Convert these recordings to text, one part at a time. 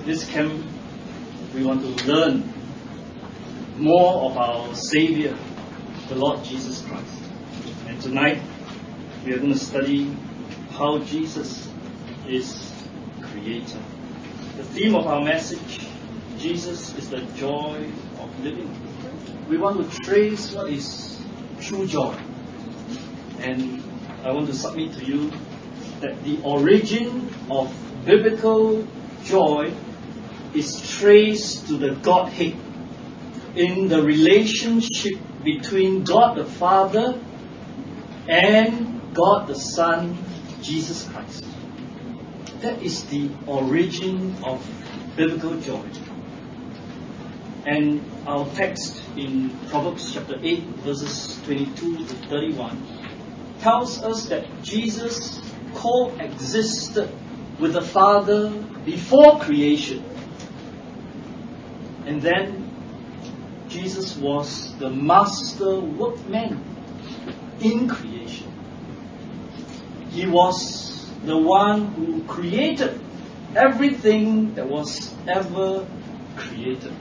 This camp, we want to learn more of our Savior, the Lord Jesus Christ. And tonight, we are going to study how Jesus is Creator. The theme of our message, Jesus is the joy of living. We want to trace what is true joy. And I want to submit to you that the origin of biblical joy is traced to the Godhead in the relationship between God the Father and God the Son, Jesus Christ. That is the origin of biblical joy. And our text in Proverbs chapter 8, verses 22 to 31 tells us that Jesus coexisted with the Father before creation. And then Jesus was the master workman in creation. He was the one who created everything that was ever created.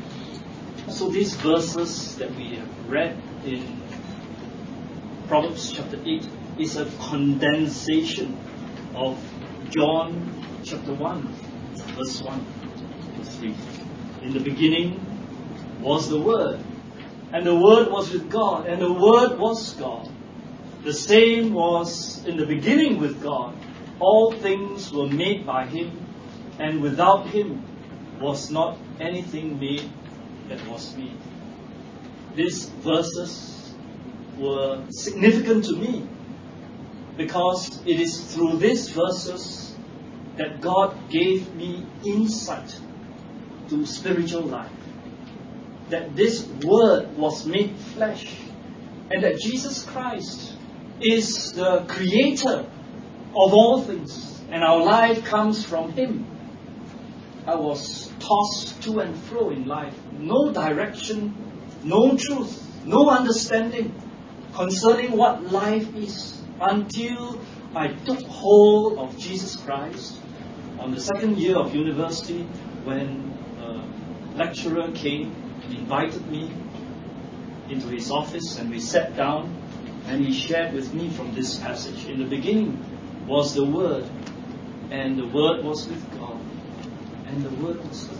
So these verses that we have read in Proverbs chapter 8 is a condensation of John chapter 1, verse 1 to 3. In the beginning was the Word, and the Word was with God, and the Word was God. The same was in the beginning with God. All things were made by Him, and without Him was not anything made that was made. These verses were significant to me because it is through these verses that God gave me insight to spiritual life. That this Word was made flesh, and that Jesus Christ is the Creator of all things, and our life comes from Him. I was tossed to and fro in life, no direction, no truth, no understanding concerning what life is, until I took hold of Jesus Christ on the second year of university, when a lecturer came and invited me into his office, and we sat down, and he shared with me from this passage. In the beginning was the Word, and the Word was with God, and the Word was God.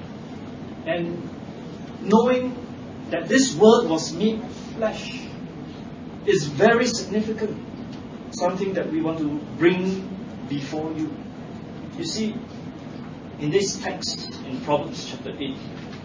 And knowing that this Word was made flesh is very significant, something that we want to bring before you. You see, in this text in Proverbs chapter 8,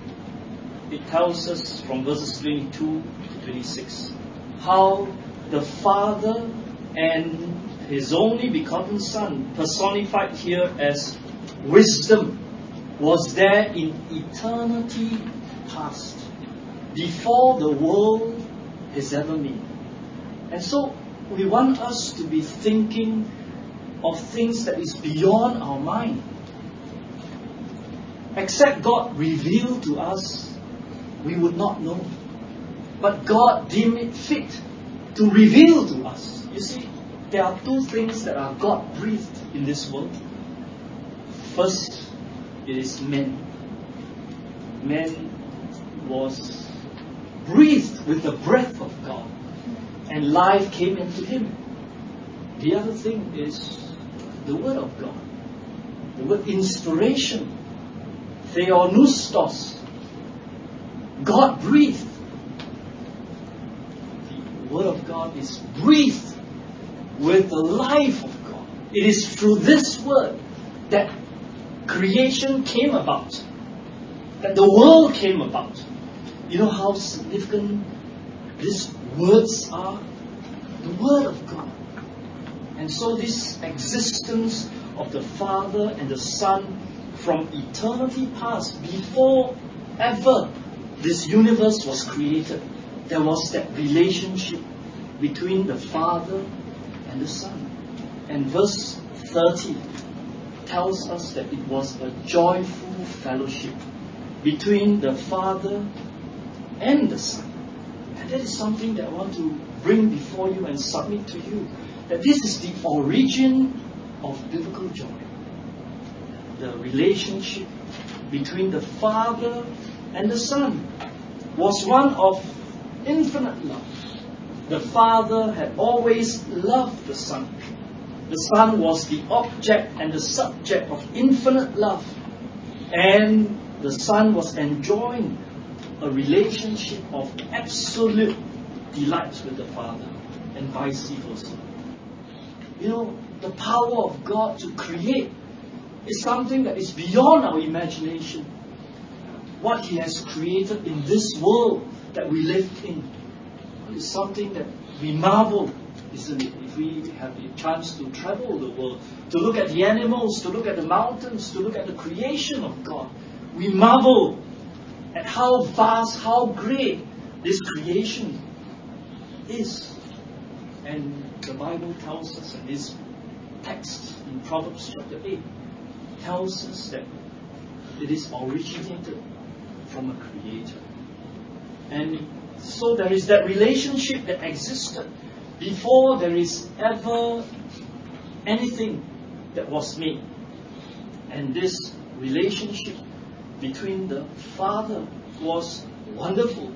it tells us from verses 22 to 26 how the Father and His only begotten Son, personified here as wisdom, was there in eternity past, before the world is ever made. And so we want us to be thinking of things that is beyond our mind. Except God revealed to us, we would not know. But God deemed it fit to reveal to us. You see, there are two things that are God-breathed in this world. First, it is man. Man was breathed with the breath of God, and life came into him. The other thing is the Word of God. The word inspiration. Theopneustos. God breathed. The Word of God is breathed with the life of God. It is through this Word that creation came about, that the world came about. You know how significant these words are? The Word of God. And so this existence of the Father and the Son from eternity past, before ever this universe was created, there was that relationship between the Father and the Son. And verse 30 tells us that it was a joyful fellowship between the Father and the Son. And that is something that I want to bring before you and submit to you. That this is the origin of biblical joy. The relationship between the Father and the Son was one of infinite love. The Father had always loved the Son. The Son was the object and the subject of infinite love. And the Son was enjoying a relationship of absolute delight with the Father, and vice versa. You know, the power of God to create is something that is beyond our imagination. What He has created in this world that we live in is something that we marvel, isn't it? If we have the chance to travel the world, to look at the animals, to look at the mountains, to look at the creation of God, we marvel at how vast, how great this creation is. And the Bible tells us, and this text in Proverbs chapter 8 tells us that it is originated from a creator. And so there is that relationship that existed before there is ever anything that was made. And this relationship between the Father was wonderful.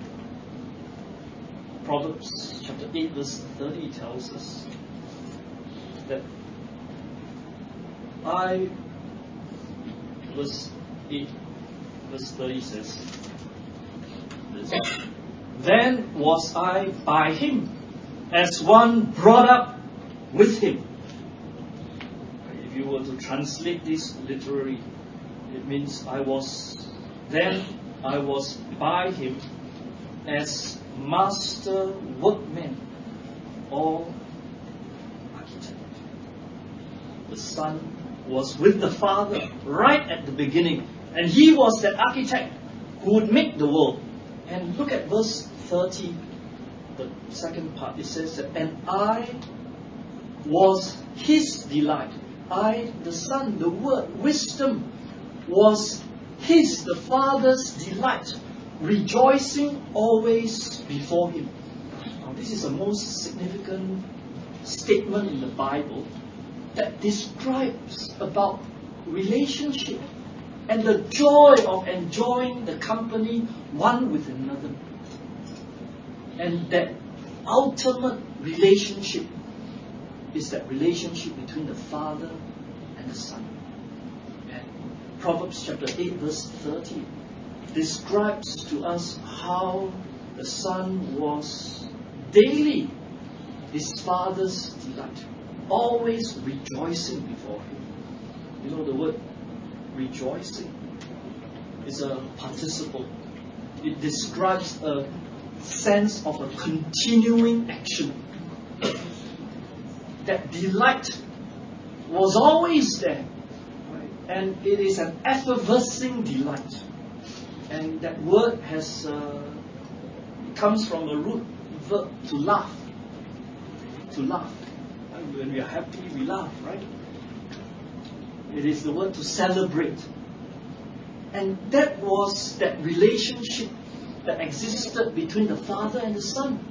Proverbs chapter 8 verse 30 tells us that verse 8 verse 30 says this, then was I by Him as one brought up with Him. If you were to translate this literally, it means I was by Him as master workman or architect. The Son was with the Father right at the beginning, and He was the architect who would make the world. And look at verse 30, the second part. It says that, and I was His delight. I, the Son, the Word, wisdom, was His, the Father's delight, rejoicing always before Him. Now, this is the most significant statement in the Bible that describes about relationship and the joy of enjoying the company one with another. And that ultimate relationship is that relationship between the Father and the Son. And Proverbs chapter 8 verse 30 describes to us how the Son was daily His Father's delight, always rejoicing before Him. You know, the word rejoicing is a participle. It describes a sense of a continuing action. That delight was always there, right? And it is an effervescing delight. And that word has comes from a root verb to laugh. To laugh. When we are happy, we laugh, right? It is the word to celebrate. And that was that relationship that existed between the Father and the Son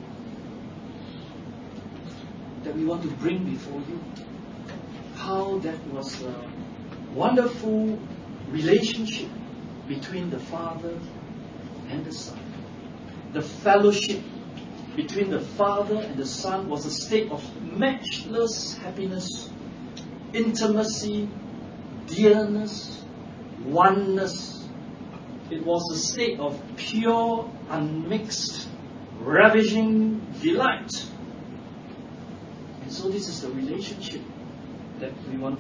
that we want to bring before you. How that was a wonderful relationship between the Father and the Son. The fellowship between the Father and the Son was a state of matchless happiness, intimacy, dearness, oneness. It was a state of pure, unmixed, ravishing delight. And so this is the relationship that we want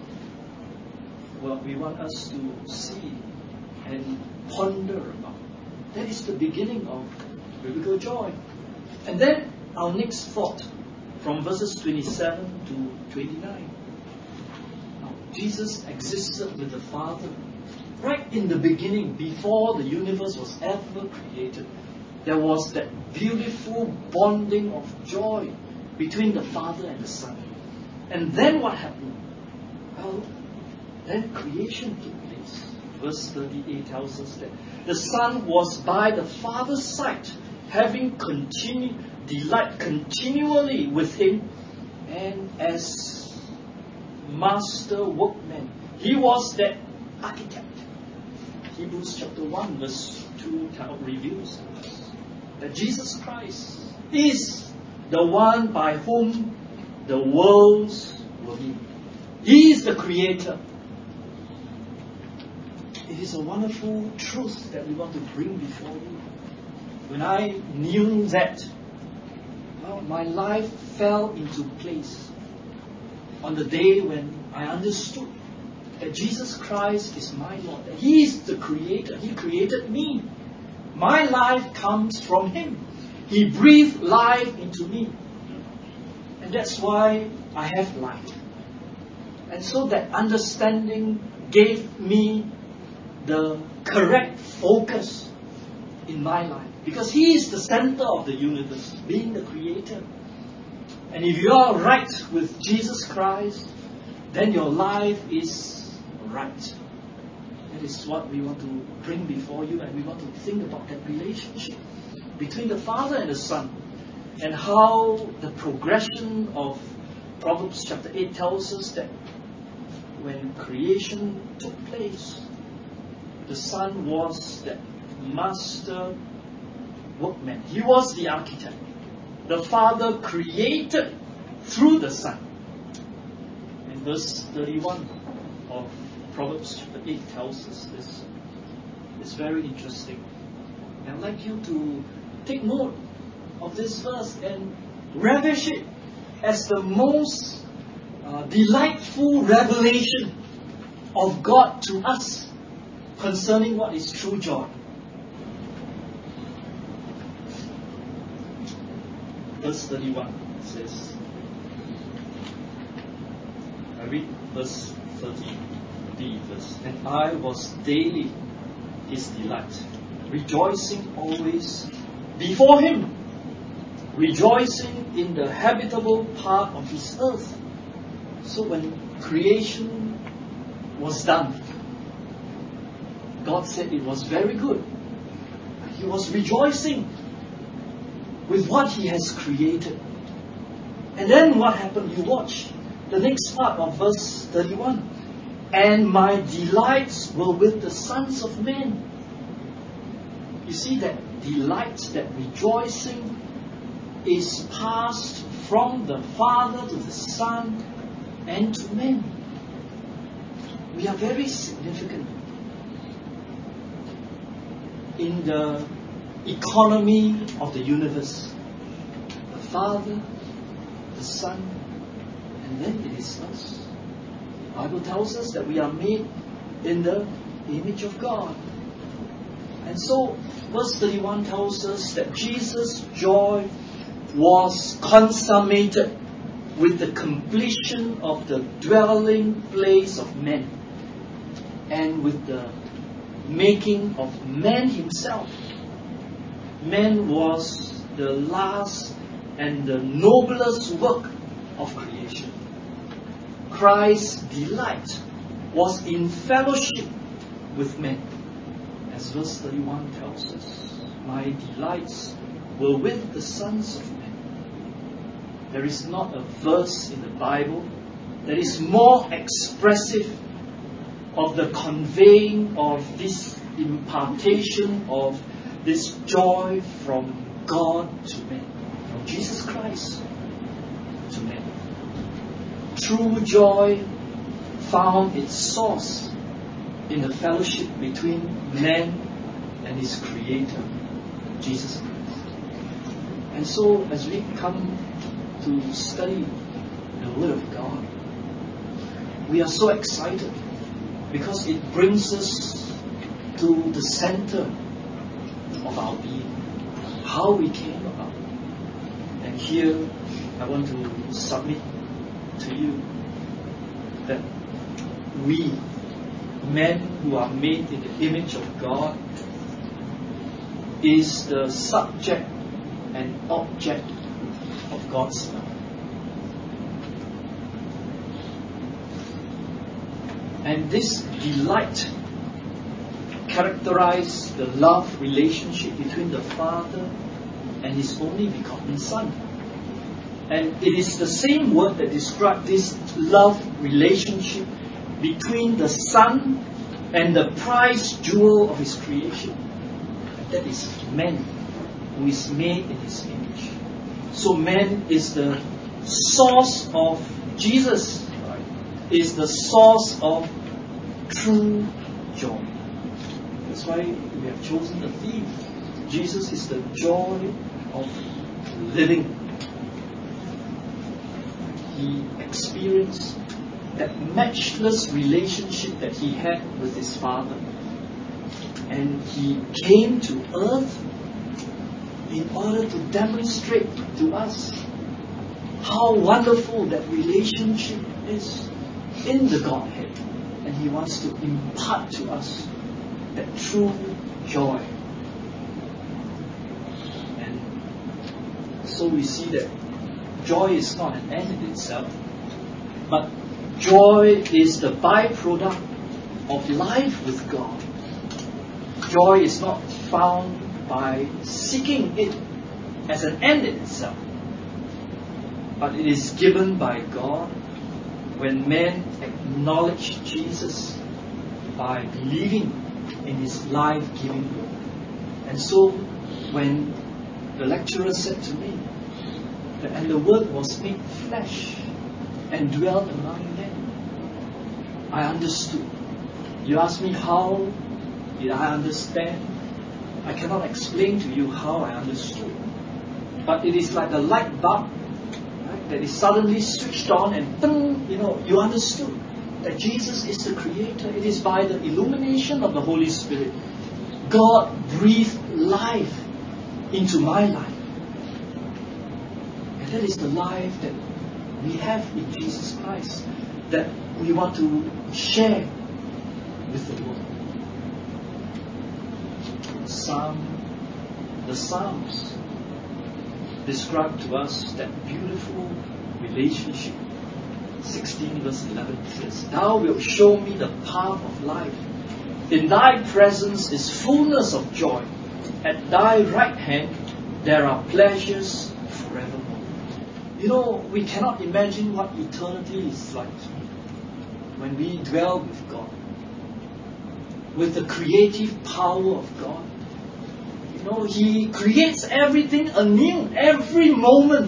us to see and ponder about. That is the beginning of biblical joy. And then our next thought from verses 27 to 29. Now, Jesus existed with the Father right in the beginning, before the universe was ever created. There was that beautiful bonding of joy between the Father and the Son. And then what happened? Well, then creation took place. Verse 38 tells us that the Son was by the Father's side, having delight continually with Him, and as master workman, He was that architect Hebrews chapter 1 verse 2 reveals that Jesus Christ is the one by whom the worlds were made. He is the creator. It is a wonderful truth that we want to bring before you. When I knew that, well, my life fell into place on the day when I understood that Jesus Christ is my Lord, that He is the creator. He created me. My life comes from Him. He breathed life into me. And that's why I have life. And so that understanding gave me the correct focus in my life. Because He is the center of the universe, being the creator. And if you are right with Jesus Christ, then your life is right. That is what we want to bring before you, and we want to think about that relationship between the Father and the Son, and how the progression of Proverbs chapter 8 tells us that when creation took place, the Son was that master workman. He was the architect. The Father created through the Son. And verse 31 of Proverbs chapter 8 tells us this. It's very interesting. And I'd like you to take note of this verse and relish it as the most delightful revelation of God to us concerning what is true joy. Verse 31 says, I read verse 30b verse, and I was daily His delight, rejoicing always before Him, rejoicing in the habitable part of His earth. So when creation was done, God said it was very good. He was rejoicing with what He has created. And then what happened? You watch the next part of verse 31. And my delights were with the sons of men. You see that delight, that rejoicing is passed from the Father to the Son and to men. We are very significant in the economy of the universe. The Father, the Son, and then it is us. The Bible tells us that we are made in the image of God. And so, verse 31 tells us that Jesus' joy was consummated with the completion of the dwelling place of men, and with the making of man himself. Man was the last and the noblest work of creation. Christ's delight was in fellowship with men. As verse 31 tells us, my delights were with the sons of men. There is not a verse in the Bible that is more expressive of the conveying of this impartation of this joy from God to men, from Jesus Christ to men. True joy found its source in the fellowship between man and his Creator, Jesus Christ. And so, as we come to study the Word of God, we are so excited because it brings us to the center of our being, how we came about. And here I want to submit to you that we, men who are made in the image of God, is the subject and object of God's love. And this delight characterizes the love relationship between the Father and His only begotten Son. And it is the same word that describes this love relationship between the Son and the prize jewel of His creation. That is man, who is made in His image. So man is the source of Jesus, is the source of true joy. That's why we have chosen the theme. Jesus is the joy of living. He experienced that matchless relationship that He had with His Father. And He came to earth in order to demonstrate to us how wonderful that relationship is in the Godhead. And He wants to impart to us that true joy. And so we see that joy is not an end in itself, but joy is the byproduct of life with God. Joy is not found by seeking it as an end in itself, but it is given by God when men acknowledge Jesus by believing in His life-giving word. And so when the lecturer said to me, and the Word was made flesh and dwelt among men, I understood. You ask me how did I understand? I cannot explain to you how I understood. But it is like a light bulb, right, that is suddenly switched on and boom, you understood that Jesus is the Creator. It is by the illumination of the Holy Spirit. God breathed life into my life. And that is the life that we have in Jesus Christ, that we want to share with the world. The Psalms describe to us that beautiful relationship. 16 verse 11 says, Thou wilt show me the path of life. In Thy presence is fullness of joy. At Thy right hand there are pleasures forevermore. We cannot imagine what eternity is like when we dwell with God, with the creative power of God. He creates everything anew every moment,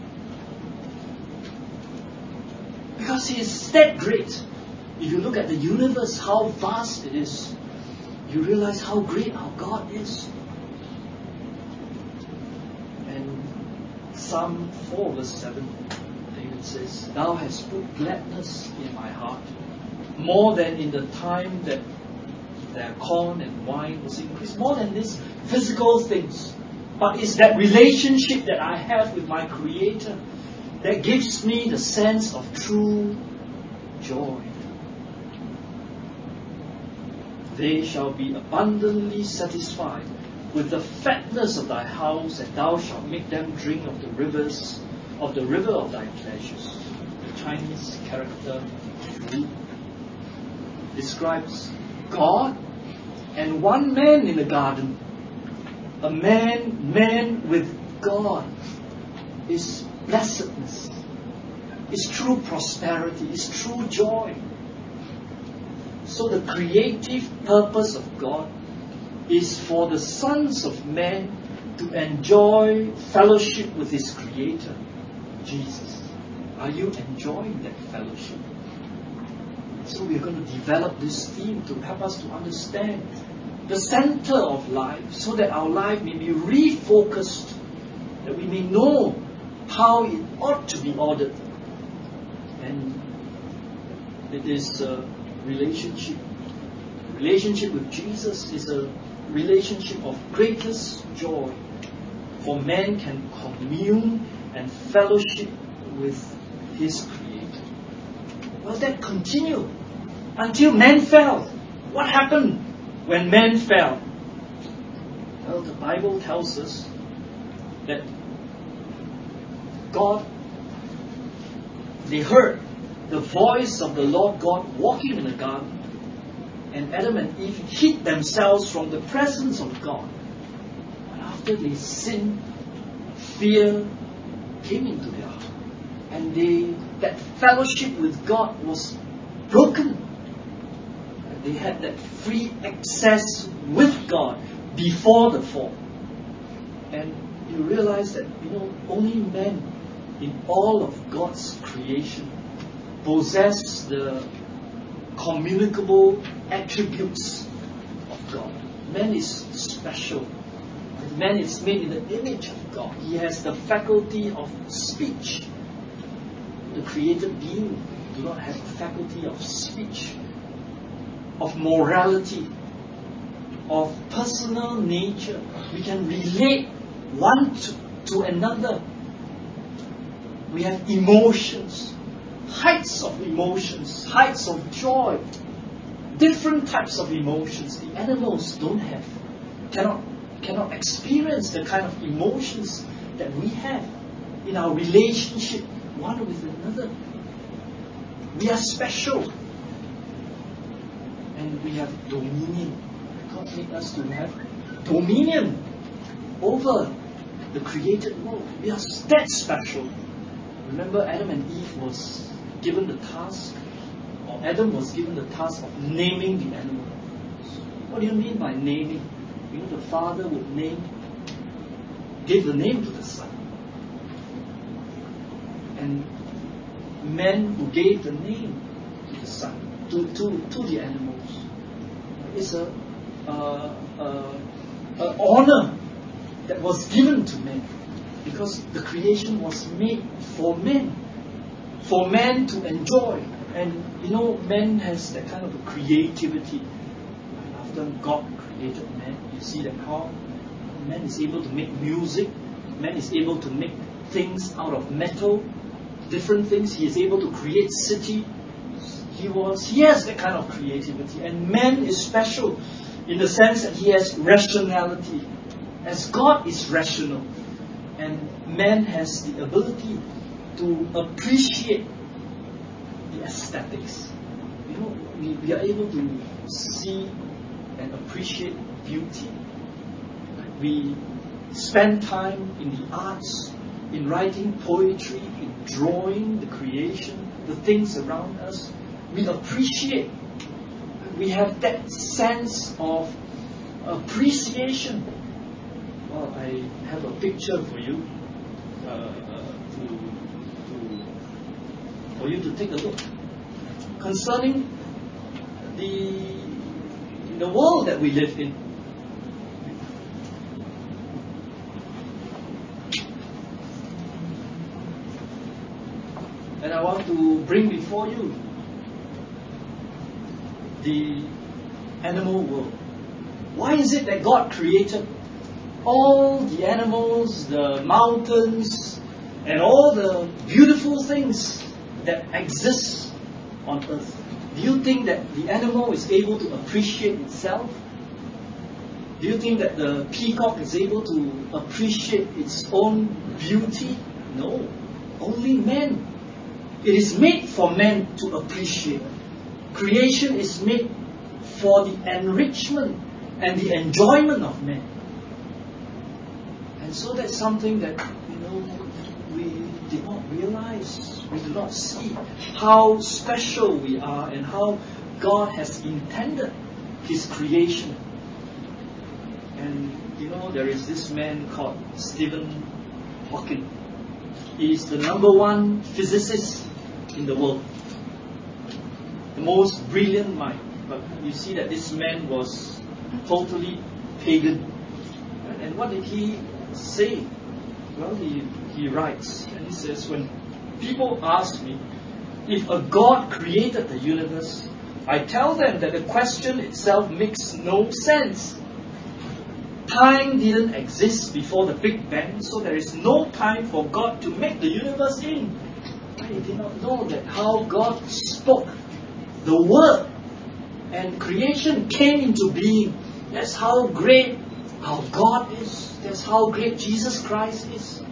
because He is that great. If you look at the universe, how vast it is, you realize how great our God is. And Psalm 4 verse 7, David says, Thou hast put gladness in my heart, more than in the time that their corn and wine was increased, more than these physical things. But it's that relationship that I have with my Creator that gives me the sense of true joy. They shall be abundantly satisfied with the fatness of Thy house, and Thou shalt make them drink of the river of Thy pleasures. The Chinese character Ru describes God and one man in the garden. A man with God is blessedness, is true prosperity, is true joy. So the creative purpose of God is for the sons of men to enjoy fellowship with His Creator, Jesus. Are you enjoying that fellowship? So we're going to develop this theme to help us to understand the center of life, so that our life may be refocused, that we may know how it ought to be ordered. And it is a relationship. The relationship with Jesus is a relationship of greatest joy, for man can commune and fellowship with his Creator. Well, that continued until man fell. What happened when man fell? Well, the Bible tells us that they heard the voice of the Lord God walking in the garden, and Adam and Eve hid themselves from the presence of God. And after they sinned, fear came into their heart, and that fellowship with God was broken. They had that free access with God before the fall. And you realize that, only men in all of God's creation possess the communicable attributes of God. Man is special. Man is made in the image of God. He has the faculty of speech. The created being do not have the faculty of speech, of morality, of personal nature. We can relate one to another. We have emotions, heights of emotions, heights of joy, different types of emotions. The animals don't have, cannot experience the kind of emotions that we have in our relationship one with another. We are special. And we have dominion. God made us to have dominion over the created world. We are that special. Remember, Adam and Eve was given the task, or Adam was given the task of naming the animal. What do you mean by naming? The father would give the name to the son. And men who gave the name to the son, to the animals. It's an honor that was given to men, because the creation was made for men to enjoy. And man has that kind of a creativity. After God created man, you see that how man is able to make music, man is able to make things out of metal, different things. He is able to create city. He has that kind of creativity. And man is special in the sense that he has rationality, as God is rational. And man has the ability to appreciate the aesthetics. We are able to see and appreciate beauty. We spend time in the arts, in writing poetry, in drawing the creation, the things around us. We appreciate. We have that sense of appreciation. Well, I have a picture for you for you to take a look concerning the world that we live in. And I want to bring before you the animal world. Why is it that God created all the animals, the mountains, and all the beautiful things that exist on earth? Do you think that the animal is able to appreciate itself? Do you think that the peacock is able to appreciate its own beauty? No. Only man. It is made for man to appreciate. Creation is made for the enrichment and the enjoyment of man. And so that's something that, we did not realize. We do not see how special we are and how God has intended His creation. And, there is this man called Stephen Hawking. He is the #1 physicist in the world. The most brilliant mind. But you see that this man was totally pagan. And what did he say? Well, he writes, and he says, when people ask me if a God created the universe, I tell them that the question itself makes no sense. Time didn't exist before the Big Bang, so there is no time for God to make the universe in. I did not know that how God spoke the word and creation came into being. That's how great our God is. That's how great Jesus Christ is.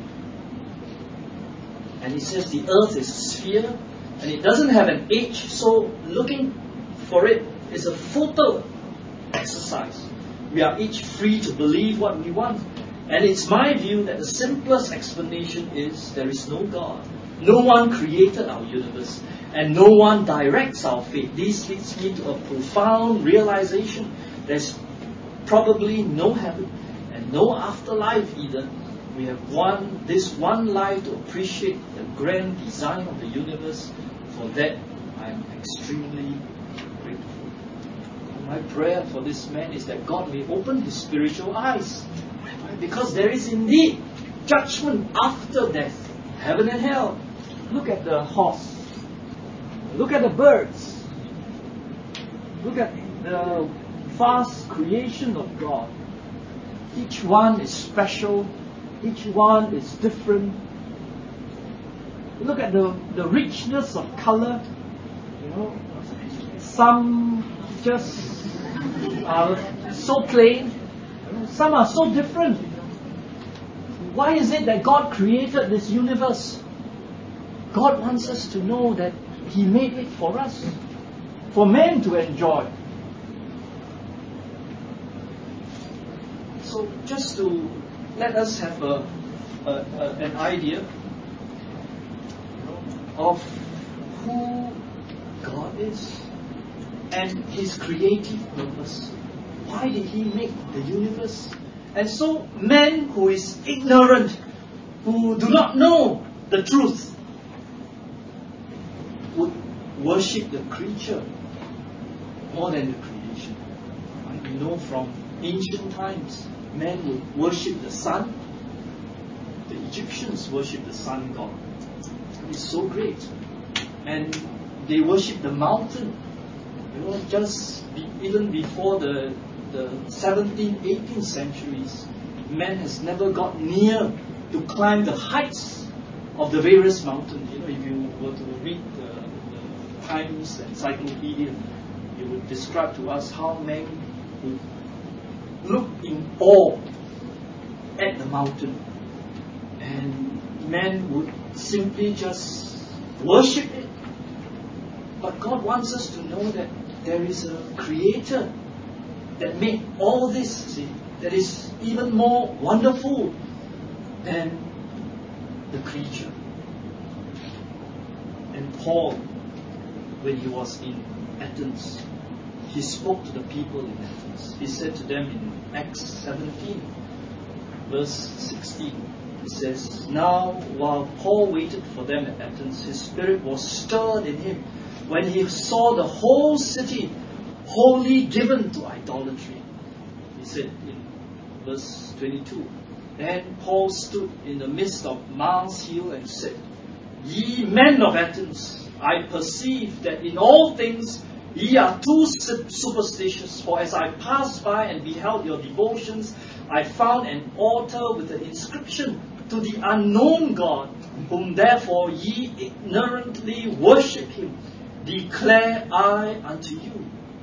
And he says the earth is a sphere and it doesn't have an age, so looking for it is a futile exercise. We are each free to believe what we want. And it's my view that the simplest explanation is there is no God. No one created our universe, and no one directs our fate. This leads me to a profound realization. There's probably no heaven and no afterlife either. We have this one life to appreciate the grand design of the universe. For that, I am extremely grateful. My prayer for this man is that God may open his spiritual eyes, because there is indeed judgment after death, heaven and hell. Look at the horse. Look at the birds. Look at the vast creation of God. Each one is special. Each one is different. Look at the richness of color. Some just are so plain. Some are so different. Why is it that God created this universe? God wants us to know that He made it for us, for men to enjoy. So just to let us have an idea of who God is and His creative purpose. Why did He make the universe? And so man who is ignorant, who do not know the truth, would worship the creature more than the creation. We know from ancient times, men would worship the sun. The Egyptians worship the sun god. It's so great. And they worship the mountain. Even before the 17th, 18th centuries, man has never got near to climb the heights of the various mountains. If you were to read the Times Encyclopedia, it would describe to us how men would look in awe at the mountain, and men would simply just worship it. But God wants us to know that there is a Creator that made all this, that is even more wonderful than the creature. And Paul, when he was in Athens, he spoke to the people in Athens. He said to them in Acts 17, verse 16, he says, "Now, while Paul waited for them at Athens, his spirit was stirred in him when he saw the whole city wholly given to idolatry." He said in verse 22, "Then Paul stood in the midst of Mars Hill and said, 'Ye men of Athens, I perceive that in all things ye are too superstitious. For as I passed by and beheld your devotions, I found an altar with the inscription, To the unknown God, whom therefore ye ignorantly worship him, declare I unto you,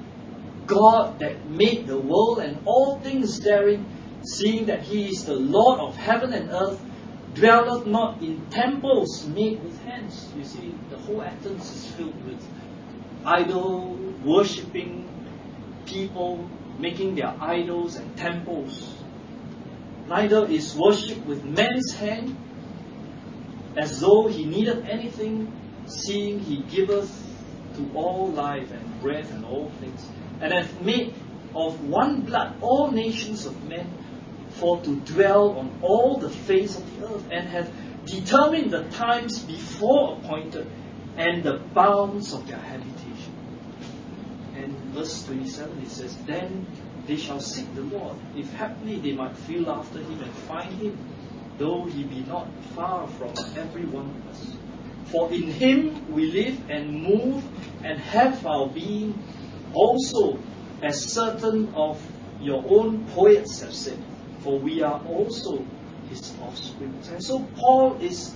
God that made the world and all things therein, seeing that he is the Lord of heaven and earth, dwelleth not in temples made with hands." You see, the whole Athens is filled with idol worshipping people, making their idols and temples. Neither is worship with man's hand, as though he needed anything, seeing he giveth to all life and breath and all things, and hath made of one blood all nations of men, for to dwell on all the face of the earth, and hath determined the times before appointed, and the bounds of their habitation. And verse 27 it says, "Then they shall seek the Lord, if haply they might feel after him and find him, though he be not far from every one of us. For in him we live and move and have our being, also as certain of your own poets have said, for we are also his offspring." And so Paul is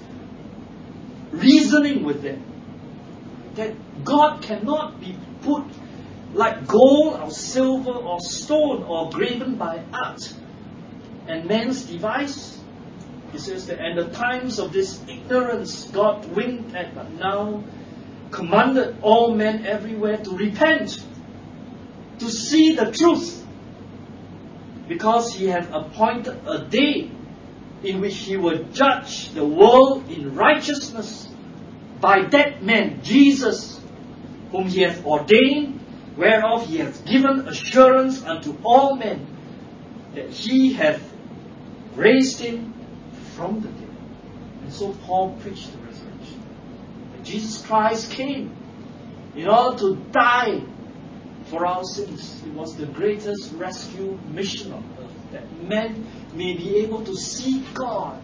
reasoning with them that God cannot be put like gold or silver or stone or graven by art and man's device. He says that, "And the times of this ignorance God winked at, but now commanded all men everywhere to repent, to see the truth, because he hath appointed a day in which he will judge the world in righteousness by that man, Jesus, whom he hath ordained, whereof he hath given assurance unto all men, that he hath raised him from the dead. And so Paul preached the resurrection. That Jesus Christ came in order to die for our sins. It was the greatest rescue mission on earth, that men may be able to see God.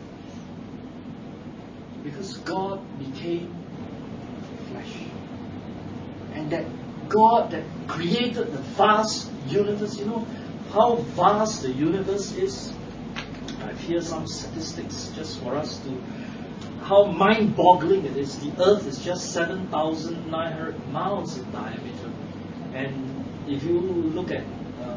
Because God became flesh. And that God that created the vast universe, you know how vast the universe is? Here's some statistics just for us to, how mind-boggling it is. The Earth is just 7,900 miles in diameter. And if you look at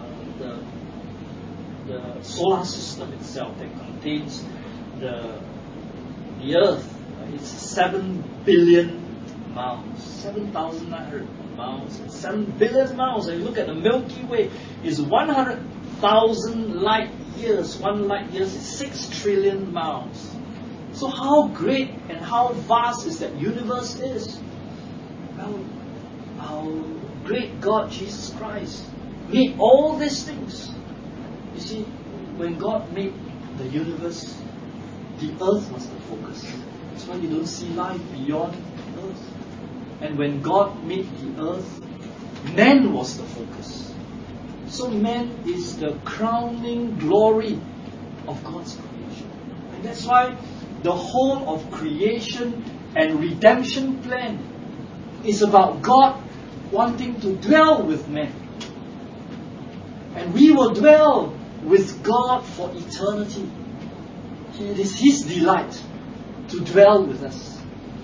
the solar system itself that contains the Earth, it's 7 billion miles, 7,900 miles, 7 billion miles. And you look at the Milky Way, is 100,000 light years. 1 light year is 6 trillion miles. So how great and how vast is that universe is? Well, our great God, Jesus Christ, made all these things. You see, when God made the universe, the earth was the focus. That's why you don't see life beyond earth. And when God made the earth, man was the focus. So man is the crowning glory of God's creation. And that's why the whole of creation and redemption plan is about God wanting to dwell with man. And we will dwell with God for eternity. It is His delight to dwell with us.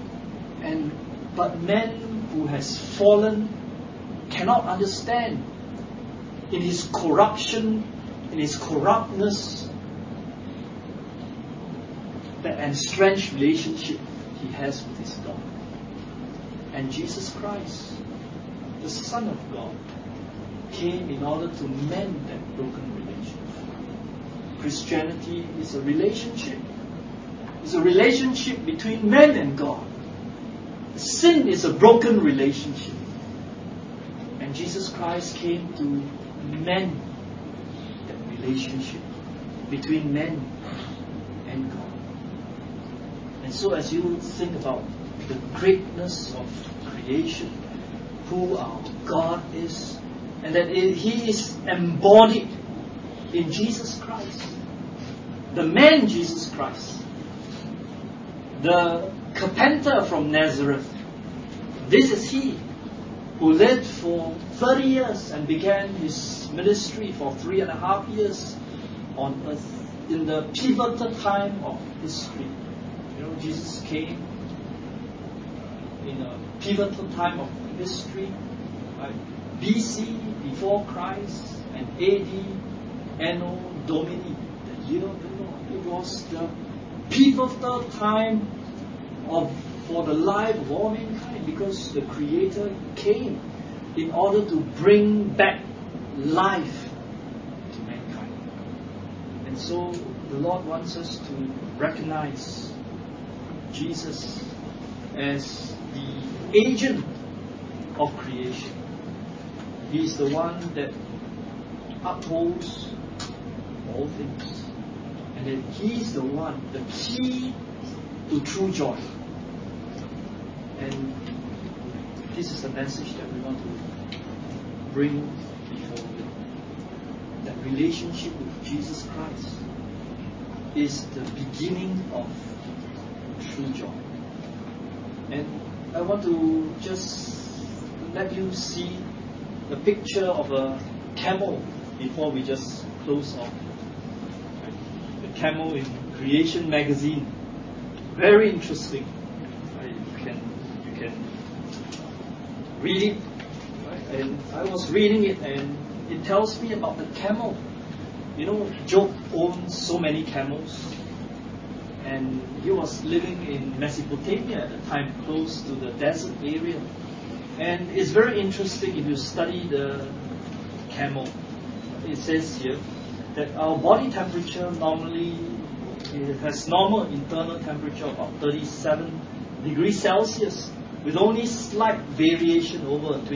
But man who has fallen cannot understand in his corruption, in his corruptness, that estranged relationship he has with his God. And Jesus Christ, the Son of God, came in order to mend that broken relationship. Christianity is a relationship. It's a relationship between man and God. Sin is a broken relationship. And Jesus Christ came to mend that relationship between man and God. And so as you think about the greatness of creation, who our God is, and that He is embodied in Jesus Christ, the man Jesus Christ, the carpenter from Nazareth. This is He who lived for 30 years and began His ministry for 3.5 years on earth in the pivotal time of history. You know, Jesus came in a pivotal time of history, right? BC, before Christ, and AD, Anno Domini, the year of the Lord. It was the pivotal time for the life of all mankind, because the Creator came in order to bring back life to mankind. And so the Lord wants us to recognize Jesus as the agent of creation. He is the one that upholds all things. And that He is the one, the key to true joy. And this is the message that we want to bring before you. That relationship with Jesus Christ is the beginning of true joy. And I want to just let you see the picture of a camel before we just close off. The camel in Creation magazine. Very interesting. You can read it. Right? And I was reading it, and it tells me about the camel. You know, Job owned so many camels, and he was living in Mesopotamia at the time, close to the desert area. And it's very interesting if you study the camel. It says here that our body temperature normally, it has normal internal temperature about 37 degrees Celsius, with only slight variation over a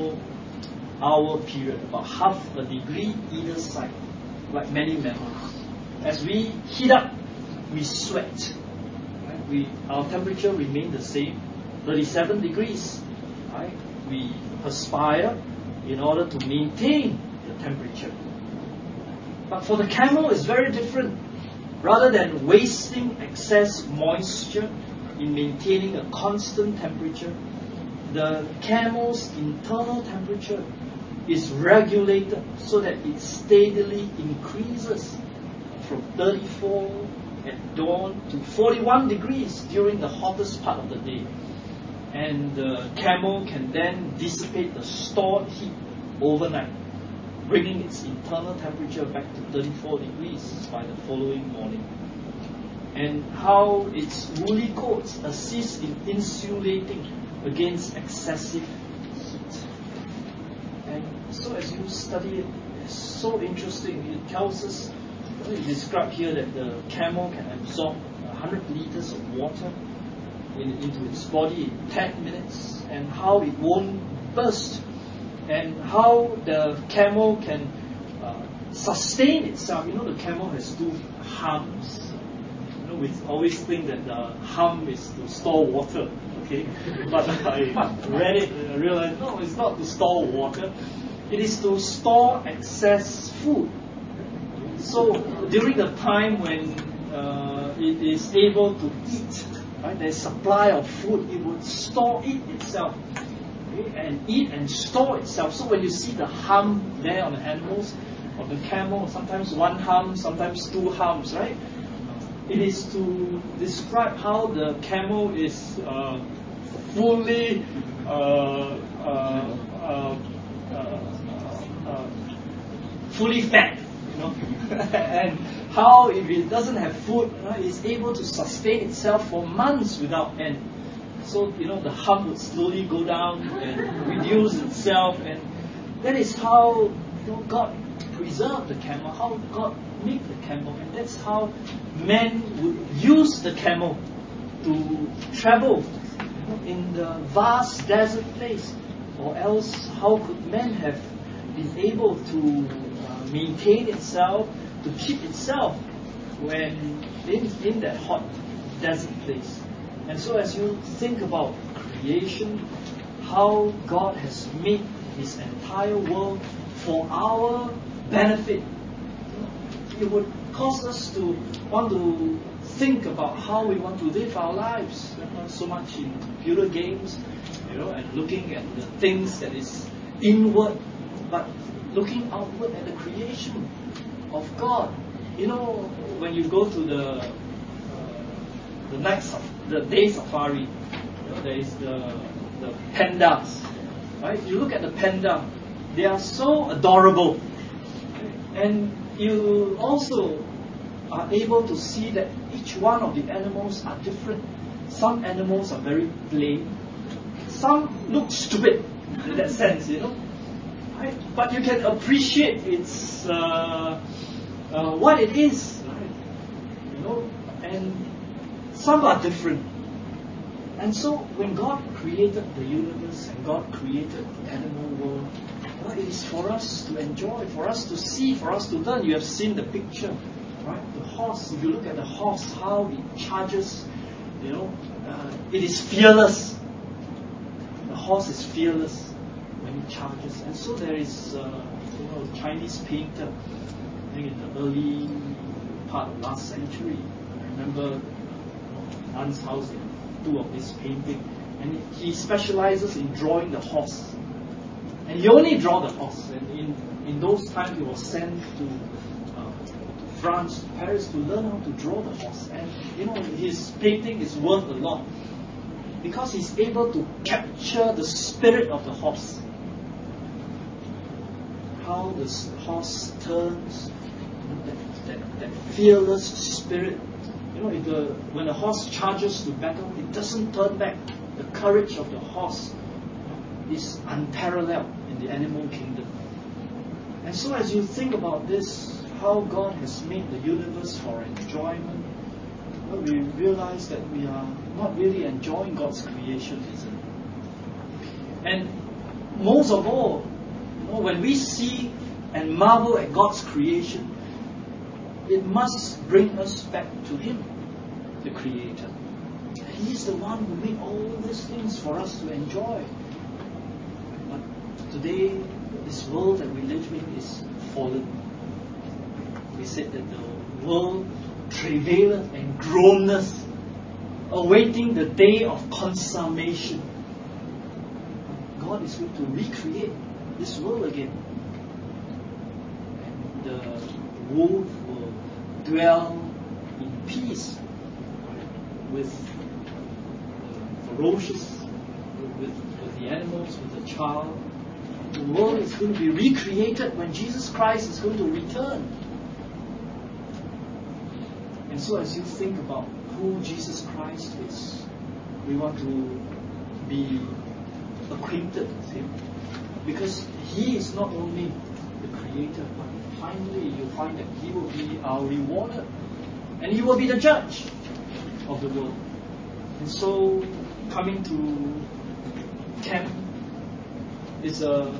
24-hour period, about half a degree either side, like many mammals. As we heat up, we sweat. Right? Our temperature remains the same, 37 degrees. Right? We perspire in order to maintain the temperature. But for the camel, it's very different. Rather than wasting excess moisture in maintaining a constant temperature, the camel's internal temperature is regulated so that it steadily increases from 34 at dawn to 41 degrees during the hottest part of the day. And the camel can then dissipate the stored heat overnight, bringing its internal temperature back to 34 degrees by the following morning. And how its woolly coats assist in insulating against excessive heat. And so as you study it, it's so interesting. It tells us, it described here that the camel can absorb 100 liters of water into its body in 10 minutes, and how it won't burst, and how the camel can sustain itself. You know, the camel has two humps. You know, we always think that the hump is to store water, okay? But I read it and I realized, no, it's not to store water. It is to store excess food. So during the time when it is able to eat, right, there's supply of food, it would eat itself, okay, and eat and store itself. So when you see the hump there on the animals, of the camel, sometimes one hump, sometimes two humps, right? It is to describe how the camel is fully fully fed, you know, and how if it doesn't have food, right, it's able to sustain itself for months without end. So, you know, the hump would slowly go down and reduce itself, and that is how, you know, God preserved the camel, how God made the camel, and that's how men would use the camel to travel, you know, in the vast desert place. Or else, how could men have been able to maintain itself, to keep itself when in that hot desert place? And so as you think about creation, how God has made His entire world for our benefit, it would cause us to want to think about how we want to live our lives. Not so much in computer games, you know, and looking at the things that is inward, but looking outward at the creation of God. You know, when you go to the day safari, you know, there is the pandas, right? You look at the panda, they are so adorable, and you also are able to see that each one of the animals are different. Some animals are very plain, some look stupid in that sense, you know, right? But you can appreciate its what it is, right? You know, and some are different. And so when God created the universe and God created the animal world, well, it is for us to enjoy, for us to see, for us to learn. You have seen the picture, right? The horse, if you look at the horse, how it charges, you know, it is fearless. The horse is fearless when it charges. And so there is, you know, a Chinese painter, I think in the early part of last century. I remember Nan's house, two of this painting, and he specializes in drawing the horse. And he only draw the horse. And in those times, he was sent to France, to Paris, to learn how to draw the horse. And you know, his painting is worth a lot because he's able to capture the spirit of the horse. How the horse turns, that fearless spirit. You know, when the horse charges to battle, it doesn't turn back. The courage of the horse is unparalleled in the animal kingdom. And so as you think about this, how God has made the universe for enjoyment, we realize that we are not really enjoying God's creation, isn't it? And most of all, when we see and marvel at God's creation, it must bring us back to Him, the Creator. He is the one who made all these things for us to enjoy. But today, this world that we live in is fallen. We said that the world travaileth and groaneth, awaiting the day of consummation. God is going to recreate this world again. And the wolf will dwell in peace with the ferocious, with the animals, with the child. The world is going to be recreated when Jesus Christ is going to return. And so as you think about who Jesus Christ is, we want to be acquainted with Him. Because He is not only the Creator, but finally you'll find that He will be our rewarder. And He will be the judge of the world. And so coming to camp is a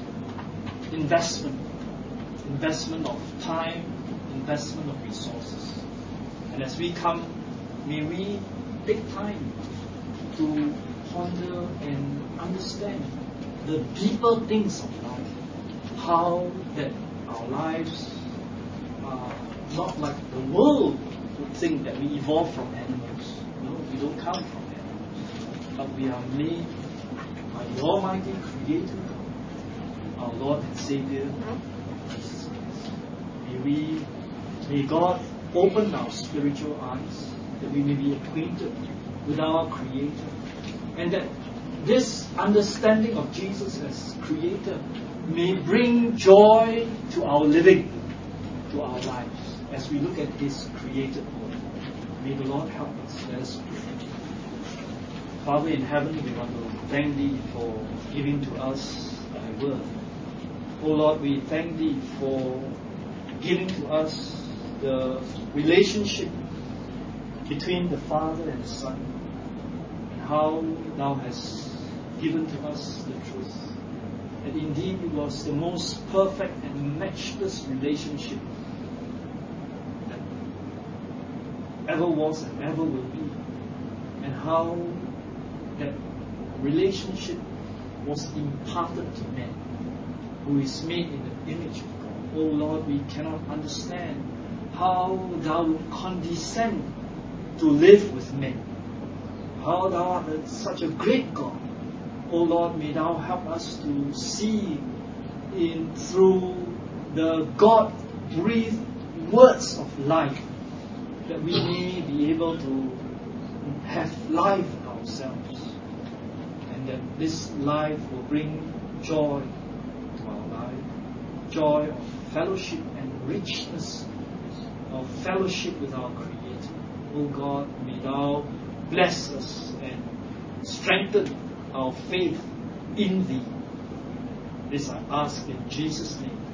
investment of time, investment of resources. And as we come, may we take time to ponder and understand the deeper things of life. How that our lives are not like the world would think that we evolved from animals. No, we don't come from animals. But we are made by the Almighty Creator God, our Lord and Savior, Jesus Christ. May God open our spiritual eyes, that we may be acquainted with our Creator, and that this understanding of Jesus as Creator may bring joy to our living, to our lives, as we look at this created world. May the Lord help us. Let us pray. Father in heaven, we want to thank Thee for giving to us Thy word. O Lord, we thank Thee for giving to us the relationship between the Father and the Son, and how Thou hast given to us the truth. That indeed it was the most perfect and matchless relationship that ever was and ever will be. And how that relationship was imparted to man, who is made in the image of God. Oh Lord, we cannot understand how Thou wilt condescend to live with men. How Thou art such a great God. Oh Lord, may Thou help us to see through the God-breathed words of life, that we may be able to have life ourselves, and that this life will bring joy to our life, joy of fellowship and richness of fellowship with our Creator. Oh God, may Thou bless us and strengthen our faith in Thee. This I ask in Jesus' name.